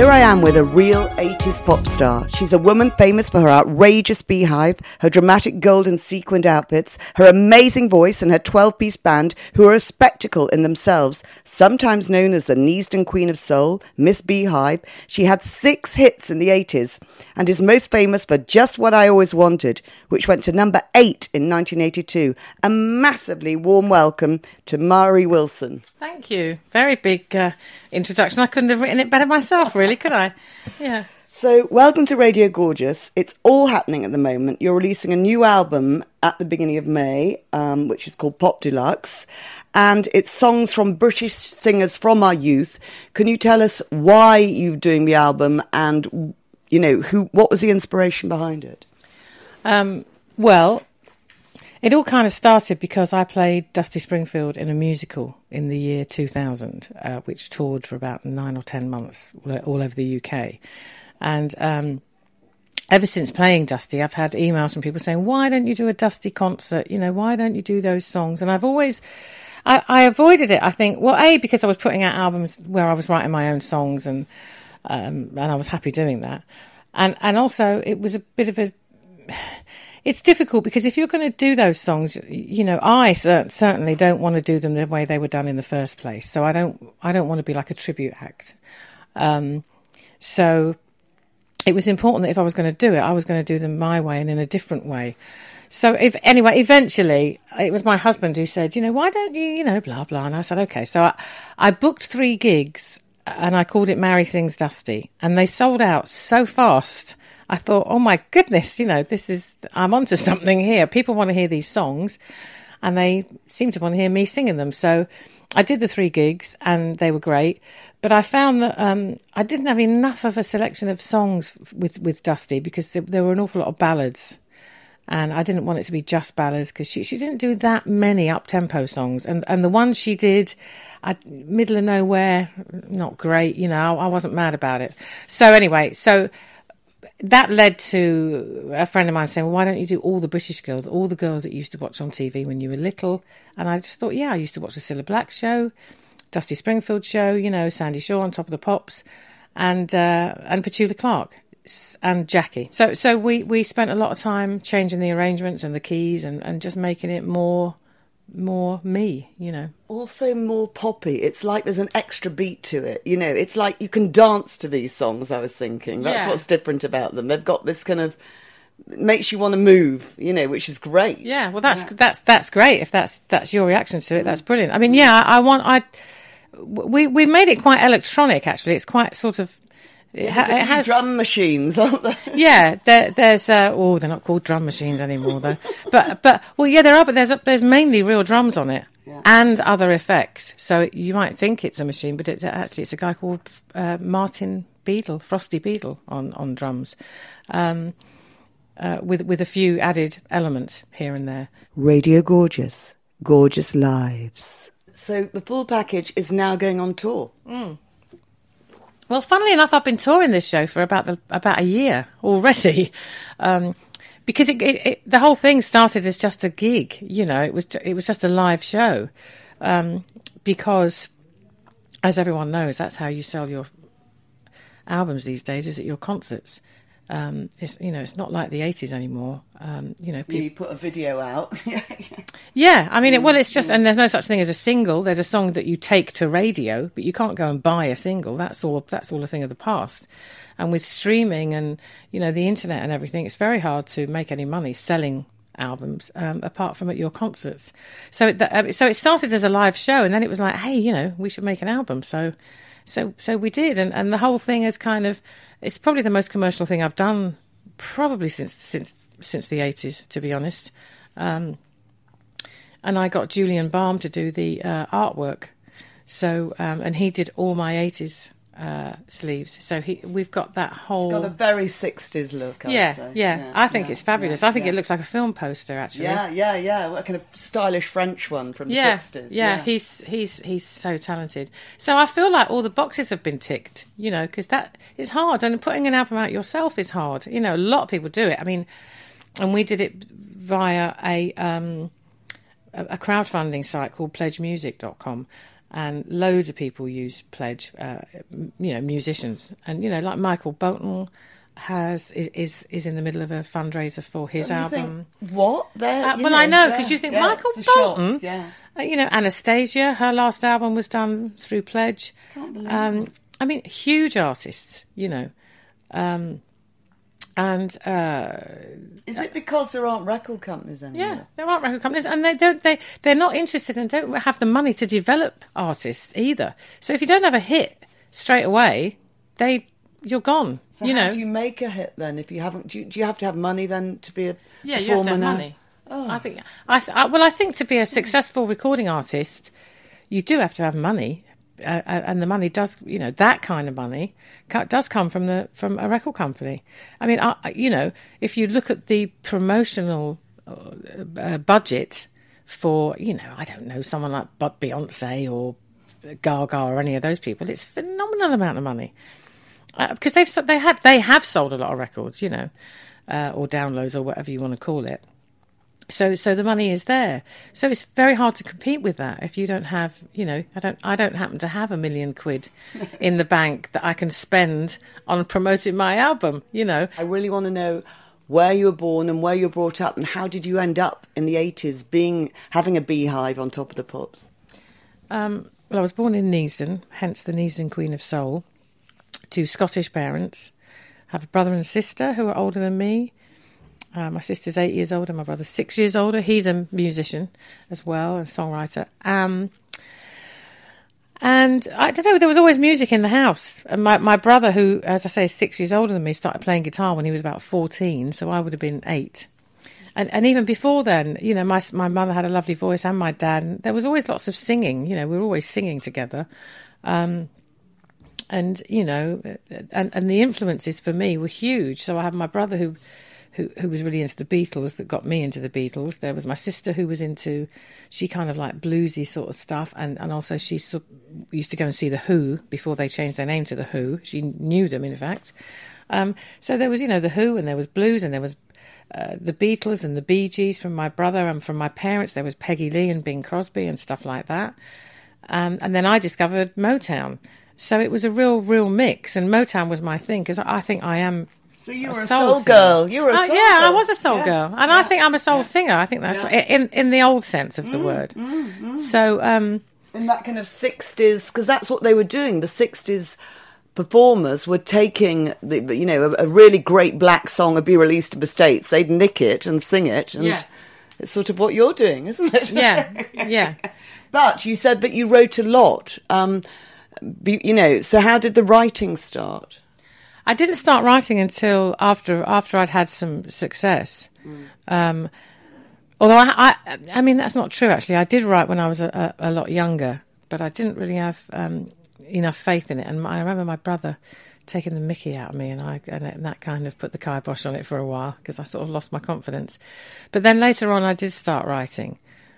Here I am with a real 80s pop star. She's a woman famous for her outrageous beehive, her dramatic gold and sequined outfits, her amazing voice and her 12-piece band, who are a spectacle in themselves. Sometimes known as the Neasden Queen of Soul, Miss Beehive, she had 6 hits in the 80s and is most famous for Just What I Always Wanted, which went to number 8 in 1982. A massively warm welcome to Mari Wilson. Thank you. Very big introduction. I couldn't have written it better myself, really, could I? Yeah. So, welcome to Radio Gorgeous. It's all happening at the moment. You're releasing a new album at the beginning of May, which is called Pop Deluxe, and it's songs from British singers from our youth. Can you tell us why you're doing the album and, you know, what was the inspiration behind it? Well, it all kind of started because I played Dusty Springfield in a musical in the year 2000, which toured for about 9 or 10 months all over the UK. And ever since playing Dusty, I've had emails from people saying, why don't you do a Dusty concert? You know, why don't you do those songs? And I've always, I avoided it, I think. Well, because I was putting out albums where I was writing my own songs and I was happy doing that. And also it was a bit of a... It's difficult because if you're going to do those songs, you know, I certainly don't want to do them the way they were done in the first place. So I don't want to be like a tribute act. So it was important that if I was going to do it, I was going to do them my way and in a different way. So eventually it was my husband who said, you know, why don't you, you know, blah, blah. And I said, okay. So I booked 3 gigs and I called it Mary Sings Dusty, and they sold out so fast. I thought, oh my goodness, you know, I'm onto something here. People want to hear these songs and they seem to want to hear me singing them. So I did the 3 gigs and they were great. But I found that I didn't have enough of a selection of songs with Dusty because there were an awful lot of ballads. And I didn't want it to be just ballads because she didn't do that many up-tempo songs. And the ones she did, middle of nowhere, not great, you know, I wasn't mad about it. So anyway, that led to a friend of mine saying, well, why don't you do all the British girls, all the girls that you used to watch on TV when you were little? And I just thought, yeah, I used to watch the Cilla Black show, Dusty Springfield show, you know, Sandy Shaw on Top of the Pops, and Petula Clark and Jackie. So we spent a lot of time changing the arrangements and the keys and just making it more me, you know. Also more poppy. It's like there's an extra beat to it, you know. It's like you can dance to these songs, I was thinking. That's what's different about them. They've got this kind of, makes you want to move, you know, which is great. Yeah, well that's great. If that's your reaction to it, that's brilliant. I mean, yeah, we've made it quite electronic, actually. It's quite sort of, it has drum machines, aren't they? Yeah, there's they're not called drum machines anymore though. But well, yeah, there are, but there's mainly real drums on it and other effects. So you might think it's a machine, but it's a guy called Martin Beadle, Frosty Beadle on drums, with a few added elements here and there. Radio Gorgeous, Gorgeous Lives. So the full package is now going on tour. Mm. Well, funnily enough, I've been touring this show for about a year already, because the whole thing started as just a gig. You know, it was just a live show, because, as everyone knows, that's how you sell your albums these days, is at your concerts. It's not like the 80s anymore. You put a video out. Yeah, I mean, it's just, and there's no such thing as a single. There's a song that you take to radio, but you can't go and buy a single. That's all a thing of the past. And with streaming and, you know, the internet and everything, it's very hard to make any money selling albums, apart from at your concerts. So it started as a live show, and then it was like, hey, you know, we should make an album. So we did, and the whole thing is kind of, it's probably the most commercial thing I've done probably since the 80s, to be honest. And I got Julian Baum to do the artwork. So and he did all my 80s sleeves. So we've got that whole... It's got a very 60s look, I'd say. Yeah. I think it's fabulous. I think it looks like a film poster, actually. Yeah. A kind of stylish French one from the 60s. Yeah, he's so talented. So I feel like all the boxes have been ticked, you know, because that is hard. And putting an album out yourself is hard. You know, a lot of people do it. I mean, and we did it via a crowdfunding site called pledgemusic.com. and loads of people use Pledge, musicians. And, like Michael Bolton is in the middle of a fundraiser for his album. Think, what? I know, because you think, Michael Bolton? Yeah. Anastasia, her last album was done through Pledge. Can't believe it. Huge artists, and is it because there aren't record companies anymore? Yeah, there aren't record companies, and they're not interested and don't have the money to develop artists either. So if you don't have a hit straight away, you're gone. So how do you make a hit then? If you haven't, do you have to have money then to be a performer? You have to have money. Oh. I think to be a successful recording artist, you do have to have money. And the money does, that kind of money does come from a record company. If you look at the promotional budget for, I don't know, someone like Beyonce or Gaga or any of those people, it's a phenomenal amount of money because they have sold a lot of records, or downloads or whatever you want to call it. So the money is there. So it's very hard to compete with that if you don't have, I don't happen to have £1 million in the bank that I can spend on promoting my album, I really want to know where you were born and where you were brought up and how did you end up in the 80s having a beehive on top of the pops? Well, I was born in Neasden, hence the Neasden Queen of Soul, to Scottish parents. I have a brother and sister who are older than me. My sister's 8 years older, my brother's 6 years older. He's a musician as well, a songwriter. And I don't know, there was always music in the house. And my brother, who, as I say, is 6 years older than me, started playing guitar when he was about 14, so I would have been 8. And even before then, my mother had a lovely voice and my dad. And there was always lots of singing, we were always singing together. And the influences for me were huge. So I have my brother who was really into the Beatles, that got me into the Beatles. There was my sister who was she kind of like bluesy sort of stuff. And also she used to go and see The Who before they changed their name to The Who. She knew them, in fact. So there was, The Who, and there was blues, and there was the Beatles and the Bee Gees from my brother, and from my parents there was Peggy Lee and Bing Crosby and stuff like that. And then I discovered Motown. So it was a real mix, and Motown was my thing, because I think I am. So you were a soul girl. You were a soul girl. Yeah, I was a soul girl. And I think I'm a soul singer. I think that's in the old sense of the word. So in that kind of 60s, because that's what they were doing. The 60s performers were taking a really great black song would be released to the States. They'd nick it and sing it, and it's sort of what you're doing, isn't it? Yeah. But you said that you wrote a lot. So how did the writing start? I didn't start writing until after I'd had some success. Although I mean, that's not true, actually. I did write when I was a lot younger, but I didn't really have enough faith in it. And I remember my brother taking the mickey out of me, and that kind of put the kibosh on it for a while, because I sort of lost my confidence. But then later on, I did start writing.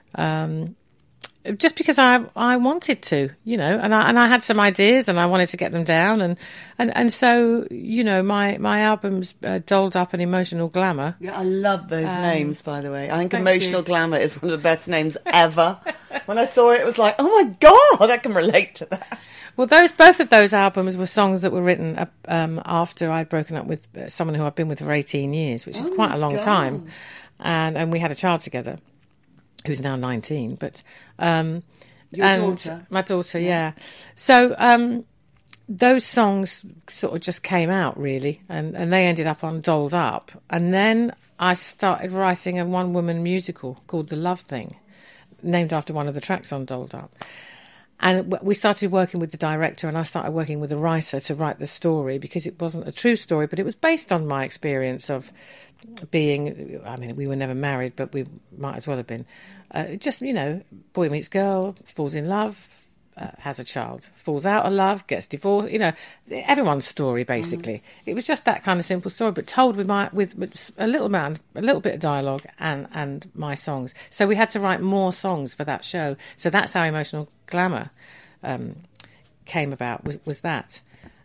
Just because I wanted to, and I had some ideas and I wanted to get them down, and so my albums Dolled Up and Emotional Glamour. Yeah, I love those names, by the way. I think Emotional Glamour is one of the best names ever. When I saw it, it was like, oh my God, I can relate to that. Well, both of those albums were songs that were written after I'd broken up with someone who I'd been with for 18 years, which is quite a long time, and we had a child together, who's now 19, but daughter. My daughter, yeah. So those songs sort of just came out, really, and they ended up on Dolled Up. And then I started writing a one-woman musical called The Love Thing, named after one of the tracks on Dolled Up. And we started working with the director, and I started working with the writer to write the story, because it wasn't a true story, but it was based on my experience of being, we were never married, but we might as well have been. Boy meets girl, falls in love, has a child, falls out of love, gets divorced, everyone's story, basically. It was just that kind of simple story, but told with a little bit of dialogue and my songs. So we had to write more songs for that show. So that's how Emotional Glamour came about, was that.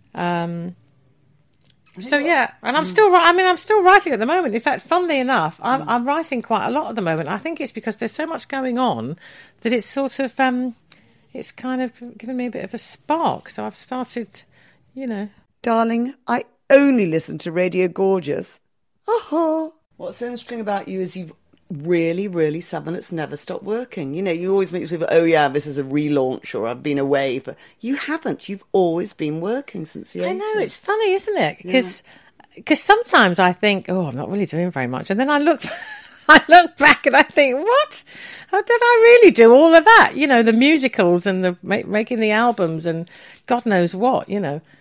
So yeah, and I'm still writing at the moment. In fact, funnily enough, I'm writing quite a lot at the moment. I think it's because there's so much going on that it's sort of it's kind of given me a bit of a spark. So I've started, Darling, I only listen to Radio Gorgeous. Aha. What's interesting about you is you've really someone that's never stopped working. You always mix with, oh yeah, this is a relaunch or I've been away. But you haven't. You've always been working since the 80s. I know, it's funny, isn't it? Because sometimes I think, oh, I'm not really doing very much. And then I look back and I think, what? How did I really do all of that? The musicals and the making the albums and God knows what,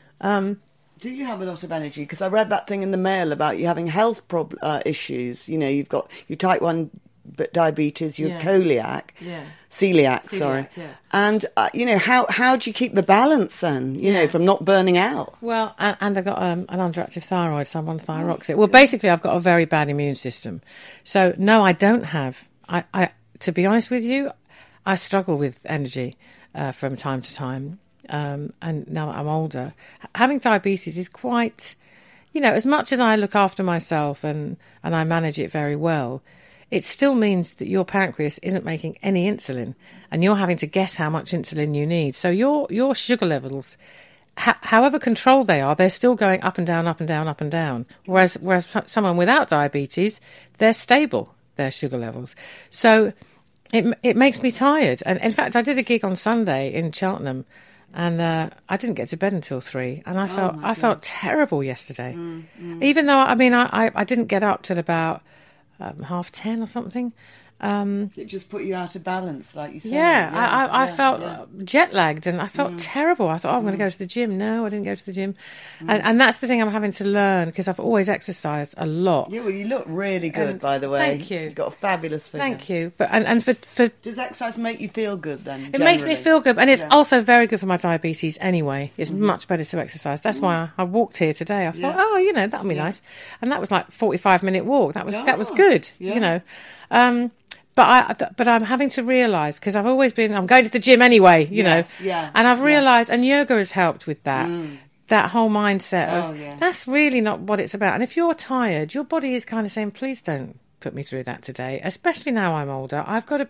Do you have a lot of energy? Because I read that thing in the Mail about you having health issues. You've got your type 1 diabetes, your celiac, sorry. Yeah. And, how do you keep the balance then, from not burning out? Well, and I got an underactive thyroid, so I'm on thyroxine. Well, basically, I've got a very bad immune system. So, no, I don't have... I to be honest with you, I struggle with energy from time to time. And now that I'm older, having diabetes is quite, as much as I look after myself and I manage it very well, it still means that your pancreas isn't making any insulin and you're having to guess how much insulin you need. So your sugar levels, however controlled they are, they're still going up and down, up and down, up and down. Whereas someone without diabetes, they're stable, their sugar levels. So it makes me tired. And in fact, I did a gig on Sunday in Cheltenham. And I didn't get to bed until 3, and I felt terrible yesterday. Even though I didn't get up till about 10:30 or something. It just put you out of balance, like you said. I felt jet lagged and I felt terrible. I thought, I'm going to go to the gym. No, I didn't go to the gym. And that's the thing I'm having to learn because I've always exercised a lot. Yeah, well, you look really good, by the way. Thank you. You've got a fabulous figure. Thank you. But and for does exercise make you feel good then? It makes me feel good, and it's also very good for my diabetes anyway. It's much better to exercise. That's why I walked here today. I thought, that'll be nice. And that was like 45-minute walk. That was good, But I'm having to realise, because I've always been, I'm going to the gym anyway, and I've realised, and yoga has helped with that, that whole mindset of, that's really not what it's about. And if you're tired, your body is kind of saying, please don't put me through that today, especially now I'm older. I've got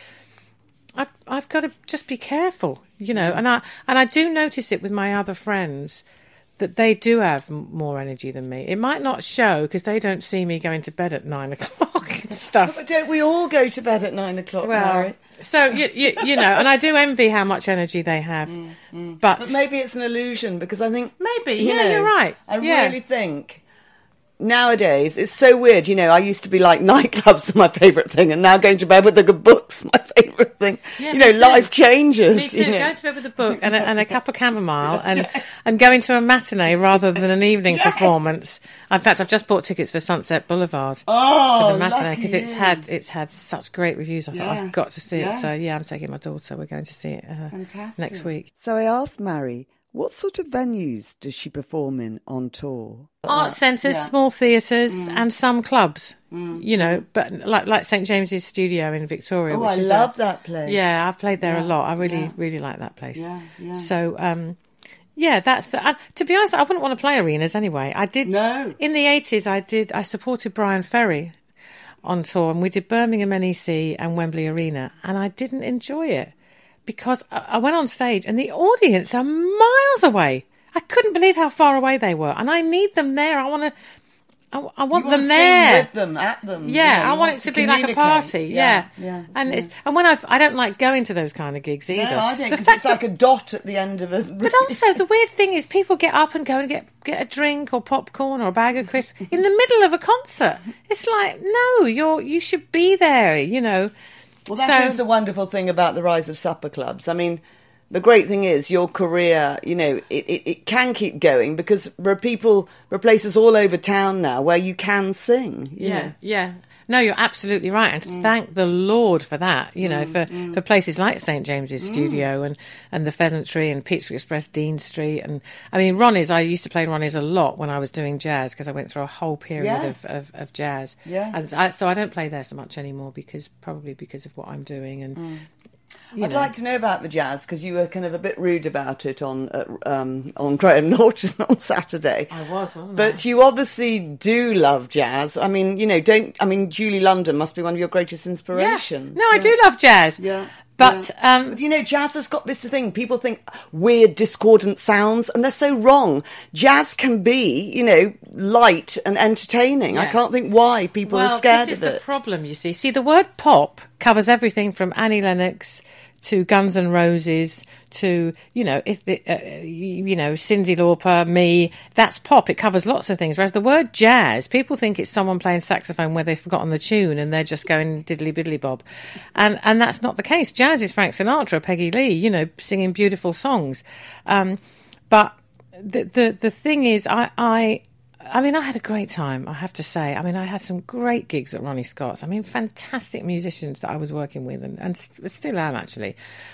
to just be careful, and I do notice it with my other friends, that they do have more energy than me. It might not show because they don't see me going to bed at 9 o'clock and stuff. But don't we all go to bed at 9 o'clock, Mary? So, and I do envy how much energy they have. But maybe it's an illusion because I think... Maybe, you're right. I really think... Nowadays, it's so weird. I used to be like nightclubs are my favourite thing, and now going to bed with a good book's my favourite thing. Yeah, life changes. Me too. Going to bed with a book and a cup of chamomile and going to a matinee rather than an evening performance. In fact, I've just bought tickets for Sunset Boulevard for the matinee because it's had such great reviews. I thought I've got to see it. So I'm taking my daughter. We're going to see it next week. So I asked Mary, what sort of venues does she perform in on tour? Art centres, small theatres, and some clubs. But like St James's Studio in Victoria. Oh, I love that place. Yeah, I've played there a lot. I really like that place. Yeah. So, that's the. To be honest, I wouldn't want to play arenas anyway. I did. No. In the 80s, I supported Brian Ferry on tour, and we did Birmingham NEC and Wembley Arena, and I didn't enjoy it. Because I went on stage and the audience are miles away. I couldn't believe how far away they were, and I need them there. I want them there. Sing with them, at them. Yeah, I want it to be like a party. Yeah. And I don't like going to those kind of gigs either. No, I don't, because it's like a dot at the end of it. But also, the weird thing is people get up and go and get a drink or popcorn or a bag of crisps in the middle of a concert. It's like, no, you should be there, Well, that is the wonderful thing about the rise of supper clubs. I mean, the great thing is your career, it can keep going because there are places all over town now where you can sing. Yeah. No, you're absolutely right. And thank the Lord for that, for places like St James's Studio and the Pheasantry and Peachtree Express, Dean Street. And I mean, Ronnie's, I used to play Ronnie's a lot when I was doing jazz because I went through a whole period of jazz. Yes. And so I don't play there so much anymore because of what I'm doing. And I'd like to know about the jazz because you were kind of a bit rude about it on Graham Norton on Saturday. I wasn't I? But you obviously do love jazz. I mean, Julie London must be one of your greatest inspirations. Yeah. No, I do love jazz. Yeah. But, But, jazz has got this thing. People think weird, discordant sounds, and they're so wrong. Jazz can be, light and entertaining. Yeah. I can't think why people are scared of it. This is the problem, you see. See, the word pop covers everything from Annie Lennox to Guns N' Roses to, Cyndi Lauper, me. That's pop. It covers lots of things. Whereas the word jazz, people think it's someone playing saxophone where they've forgotten the tune and they're just going diddly biddly bob. And that's not the case. Jazz is Frank Sinatra, Peggy Lee, singing beautiful songs. But the thing is, I had a great time, I have to say. I had some great gigs at Ronnie Scott's. Fantastic musicians that I was working with and still am, actually.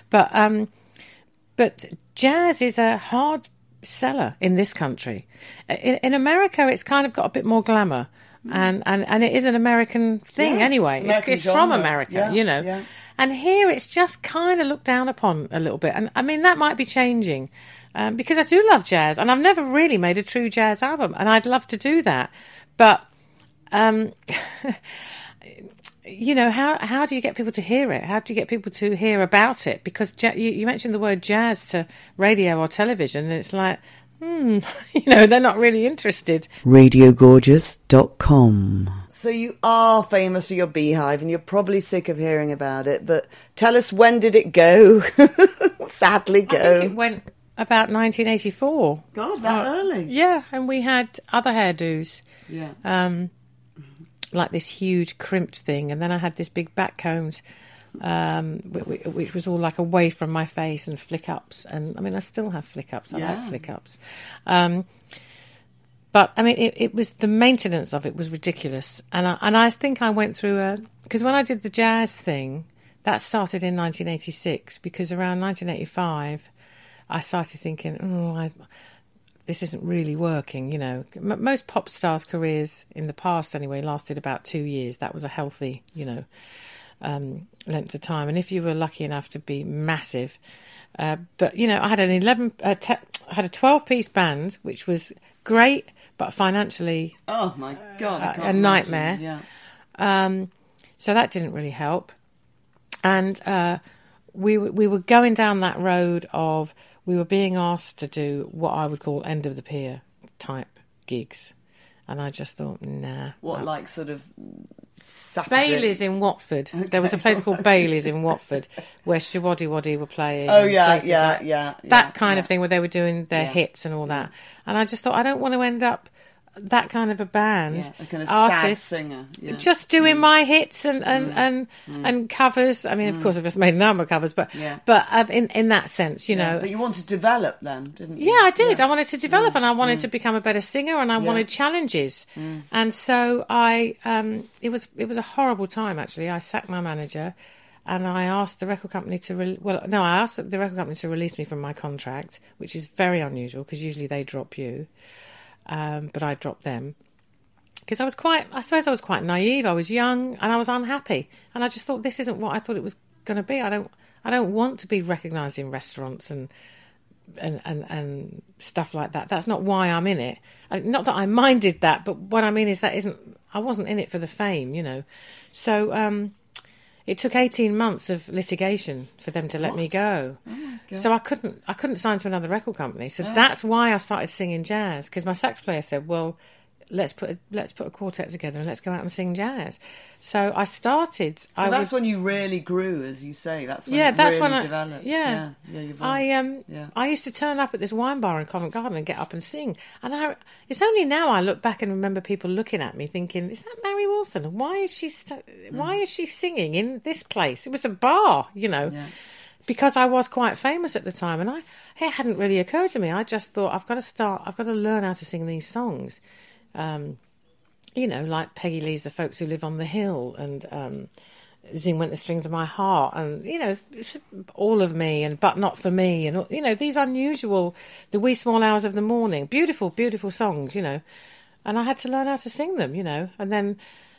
But jazz is a hard seller in this country. In America, it's kind of got a bit more glamour. And it is an American thing anyway. It's from America, Yeah. And here it's just kind of looked down upon a little bit. And that might be changing. Because I do love jazz, and I've never really made a true jazz album, and I'd love to do that. But, how do you get people to hear it? How do you get people to hear about it? Because you mentioned the word jazz to radio or television, and it's like, they're not really interested. RadioGorgeous.com. So you are famous for your beehive, and you're probably sick of hearing about it, but tell us, when did it go? Sadly go. I think it went about 1984. God, that early. Yeah, and we had other hairdos. Yeah. Like this huge crimped thing, and then I had this big backcombed, which was all like away from my face, and flick-ups. And, I still have flick-ups. I like flick-ups. But, it was, the maintenance of it was ridiculous. And I think I went through because when I did the jazz thing, that started in 1986, because around 1985... I started thinking, this isn't really working, Most pop stars' careers in the past, anyway, lasted about 2 years. That was a healthy, length of time. And if you were lucky enough to be massive, but I had I had a 12-piece band, which was great, but financially, oh my God, a nightmare. Yeah. So that didn't really help, and we were going down that road of. We were being asked to do what I would call end of the pier type gigs. And I just thought, nah. What, like sort of Saturday? Bailey's in Watford. Okay. There was a place called Bailey's in Watford where Shawaddy Waddy were playing. Oh, yeah. That kind of thing where they were doing their hits and all that. And I just thought, I don't want to end up that kind of a band, a kind of artist, sad singer, just doing my hits and covers. Of course, I've just made a number of covers, but in that sense, But you wanted to develop then, didn't you? Yeah, I did. I wanted to develop, and I wanted to become a better singer, and I wanted challenges. And so it was a horrible time, actually. I sacked my manager, and I asked the record company to I asked the record company to release me from my contract, which is very unusual because usually they drop you. But I dropped them because I was quite naive. I was young and I was unhappy, and I just thought, this isn't what I thought it was going to be. I don't want to be recognised in restaurants and stuff like that. That's not why I'm in it. Not that I minded that, but what I mean is I wasn't in it for the fame, So it took 18 months of litigation for them to let me go. Oh my God. So I couldn't sign to another record company. So that's why I started singing jazz, because my sax player said, well, let's put a quartet together and let's go out and sing jazz. So I started. So that's when you really grew, as you say. That's when it really developed. Yeah. I used to turn up at this wine bar in Covent Garden and get up and sing. And it's only now I look back and remember people looking at me thinking, "Is that Mary Wilson? Why is she singing in this place?" It was a bar, Yeah. Because I was quite famous at the time, and it hadn't really occurred to me. I just thought, I've got to learn how to sing these songs. Like Peggy Lee's The Folks Who Live on the Hill, and Zing Went the Strings of My Heart, and, All of Me, and But Not For Me, and, these unusual, The Wee Small Hours of the Morning, beautiful, beautiful songs, and I had to learn how to sing them, and then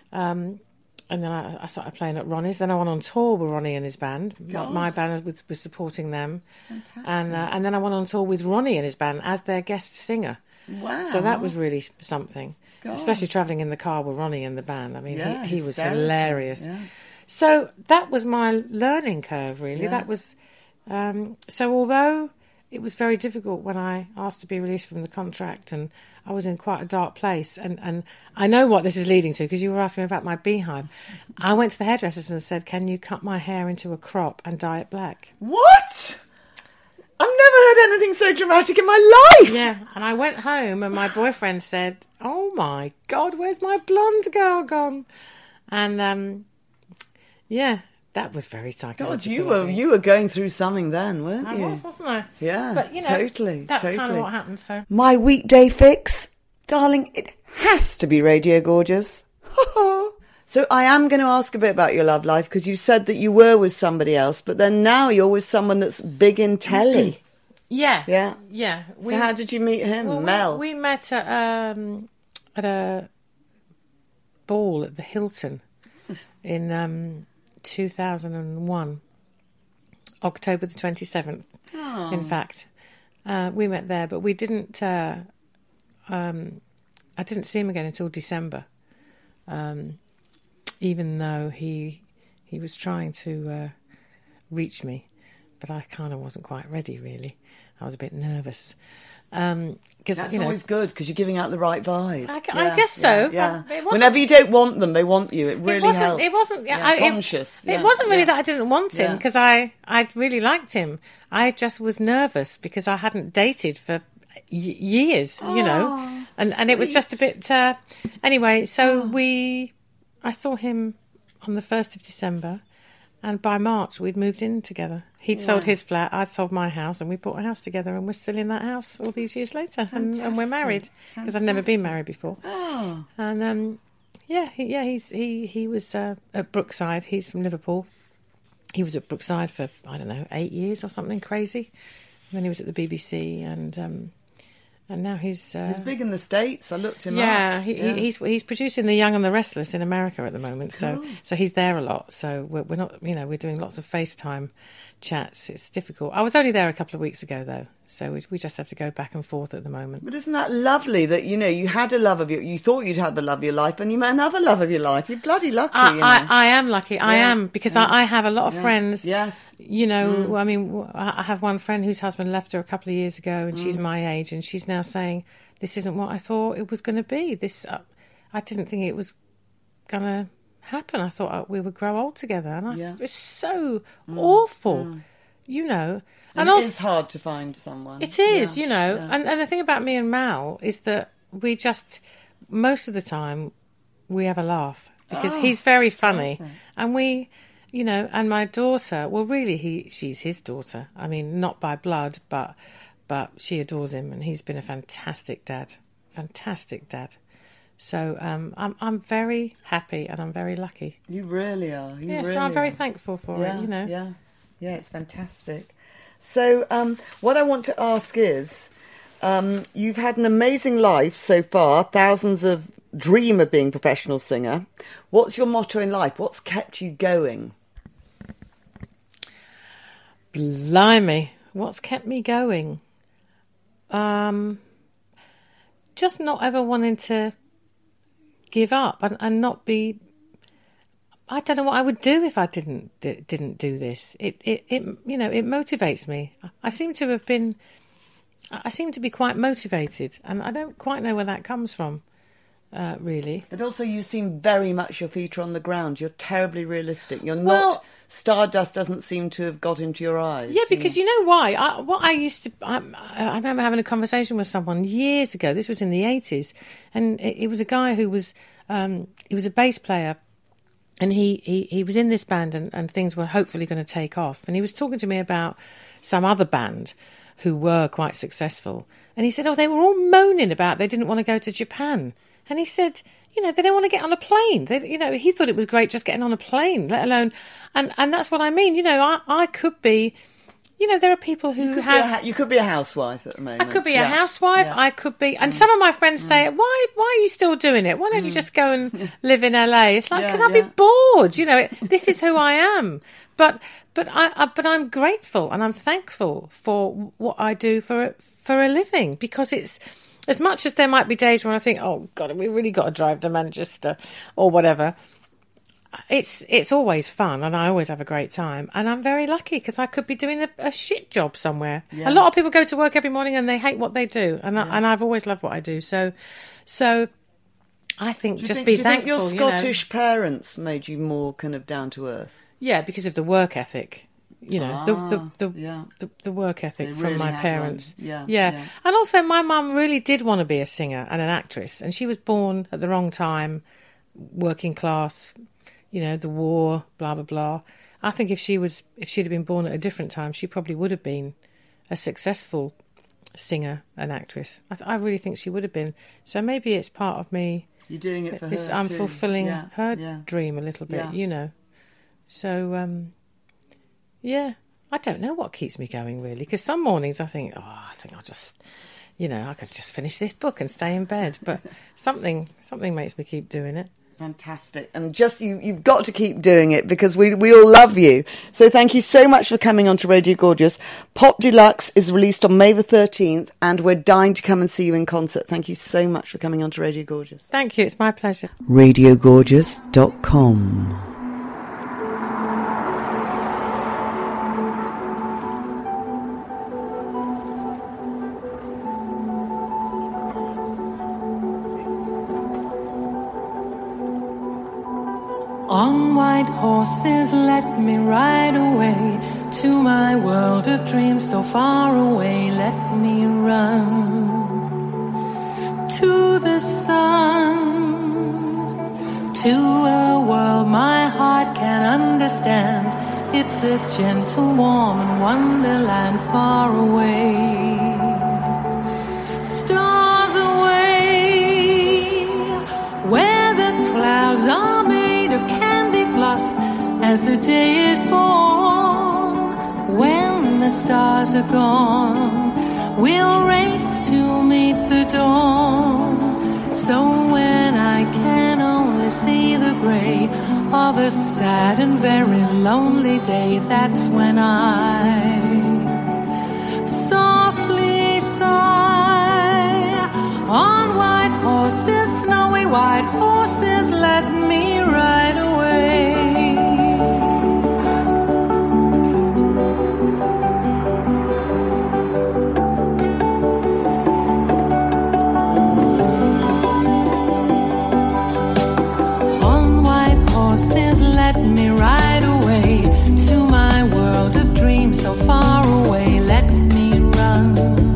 I started playing at Ronnie's. Then I went on tour with Ronnie and his band. My band was supporting them. Fantastic. And then I went on tour with Ronnie and his band as their guest singer. Wow. So that was really something. God. Especially travelling in the car with Ronnie and the band. I mean, he was hilarious. Yeah. So that was my learning curve, really. Yeah. That was so. Although it was very difficult when I asked to be released from the contract, and I was in quite a dark place. And I know what this is leading to, because you were asking me about my beehive. I went to the hairdressers and said, "Can you cut my hair into a crop and dye it black?" What? I've never heard anything so dramatic in my life. Yeah, and I went home and my boyfriend said, "Oh my God, where's my blonde girl gone?" And yeah, that was very psychological. God, you were going through something then, weren't you? I was, wasn't I? Yeah, but you know, totally. That's kind of what happened. So my weekday fix, darling, it has to be Radio Gorgeous. So I am going to ask a bit about your love life, because you said that you were with somebody else, but then now you're with someone that's big in telly. Yeah. So how did you meet him? Well, Mel? We met at a ball at the Hilton in 2001, October the 27th. Oh. In fact, we met there, but we didn't. I didn't see him again until December. Even though he was trying to reach me, but I kind of wasn't quite ready, really. I was a bit nervous. That's always good, because you're giving out the right vibe. I guess so. Yeah. Whenever you don't want them, they want you. It really helps. It wasn't conscious. It wasn't really that I didn't want him, because I really liked him. I just was nervous because I hadn't dated for years, you know, and it was just a bit. Anyway, so I saw him on the 1st of December, and by March we'd moved in together. He'd sold his flat, I'd sold my house, and we bought a house together, and we're still in that house all these years later, and we're married, because I've never been married before. Oh. And he was at Brookside. He's from Liverpool. He was at Brookside for, I don't know, 8 years or something crazy. And then he was at the BBC, and now he's big in the States. I looked him up. Yeah, he's producing The Young and the Restless in America at the moment. Cool. So he's there a lot. So we're not, we're doing lots of FaceTime chats. It's difficult. I was only there a couple of weeks ago, though, so we just have to go back and forth at the moment. But isn't that lovely that you had a love of you thought you'd had the love of your life, and you met another love of your life? You're bloody lucky. I am lucky. I am, because I have a lot of friends. Yes. I mean, I have one friend whose husband left her a couple of years ago, and she's my age, and she's now saying, "This isn't what I thought it was going to be. This, I didn't think it was going to happen. I thought we would grow old together," and it's so awful, And it is hard to find someone. It is, And the thing about me and Mal is that we just, most of the time, we have a laugh, because he's very funny, and we, and my daughter, well, really, she's his daughter. I mean, not by blood, but she adores him, and he's been a fantastic dad. So I'm very happy, and I'm very lucky. You really are. I'm very thankful for it. Yeah, it's fantastic. So what I want to ask is, you've had an amazing life so far. Thousands of dream of being a professional singer. What's your motto in life? What's kept you going? Blimey, what's kept me going? Just not ever wanting to give up and not be. I don't know what I would do if I didn't do this. It motivates me. I seem to be quite motivated, and I don't quite know where that comes from. Really. But also you seem very much your feet are on the ground. You're terribly realistic. You're not... Stardust doesn't seem to have got into your eyes. Yeah, because you know why? I remember having a conversation with someone years ago. This was in the 80s. And it was a guy who was... he was a bass player. And he was in this band, and things were hopefully going to take off. And he was talking to me about some other band who were quite successful. And he said, they were all moaning about they didn't want to go to Japan. And he said, they don't want to get on a plane. He thought it was great just getting on a plane, let alone... And that's what I mean. I could be... there are people who have... You could be a housewife at the moment. I could be a housewife. Yeah. I could be... And some of my friends say, why are you still doing it? Why don't you just go and live in LA? It's like, because I'd be bored. This is who I am. But I'm grateful, and I'm thankful for what I do for a living, because it's... As much as there might be days when I think, oh, God, we really got to drive to Manchester or whatever, it's always fun, and I always have a great time, and I'm very lucky because I could be doing a shit job somewhere. Yeah. A lot of people go to work every morning and they hate what they do, and I've always loved what I do. So I think be thankful. Do you think your Scottish parents made you more kind of down to earth? Yeah, because of the work ethic. The work ethic from my parents. Yeah. And also my mum really did want to be a singer and an actress, and she was born at the wrong time, working class, the war, blah blah blah. I think if she'd have been born at a different time, she probably would have been a successful singer and actress. I really think she would have been. So maybe it's part of me. You're doing it for her. I'm fulfilling her dream a little bit, So I don't know what keeps me going really, because some mornings I think I'll just, I could just finish this book and stay in bed, but something makes me keep doing it. Fantastic. And just you've got to keep doing it because we all love you. So thank you so much for coming on to Radio Gorgeous. Pop Deluxe is released on May the 13th and we're dying to come and see you in concert. Thank you so much for coming on to Radio Gorgeous. Thank you. It's my pleasure. RadioGorgeous.com. On white horses, let me ride away to my world of dreams so far away. Let me run to the sun, to a world my heart can understand. It's a gentle, warm and wonderland far away. Stars away, where the clouds are made of candy floss as the day is born. When the stars are gone, we'll race to meet the dawn. So when I can only see the grey of a sad and very lonely day, that's when I softly sigh. On white horses, snowy white horses, let me ride away. On white horses, let me ride away to my world of dreams so far away. Let me run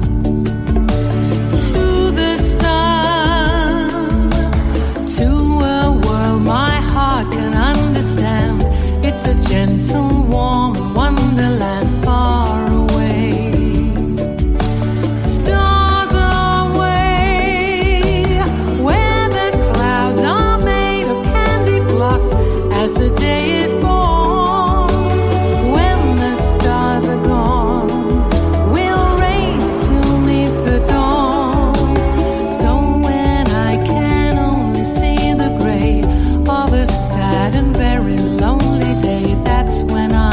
to the sun, to a world my heart can understand. It's a gentle, warm wonderland far away. Stars away, where the clouds are made of candy floss as the day is born. When the stars are gone, we'll race to meet the dawn. So when I can only see the grey of a sad and very lonely day, that's when I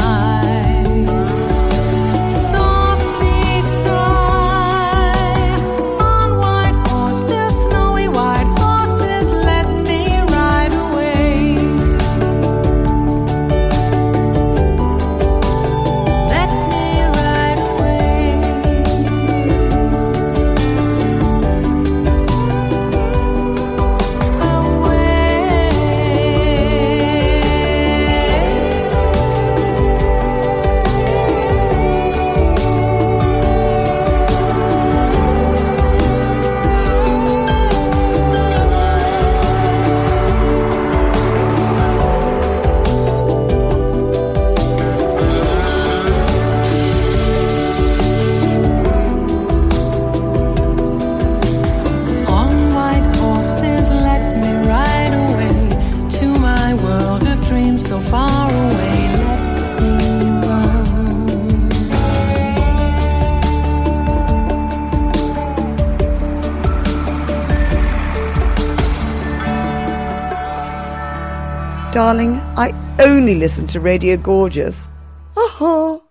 softly sigh. On white horses, snowy white horses, let me ride away. Let me ride away. On white horses, let me ride away to my world of dreams so far away. Let me run. Darling, I only listen to Radio Gorgeous. Aha.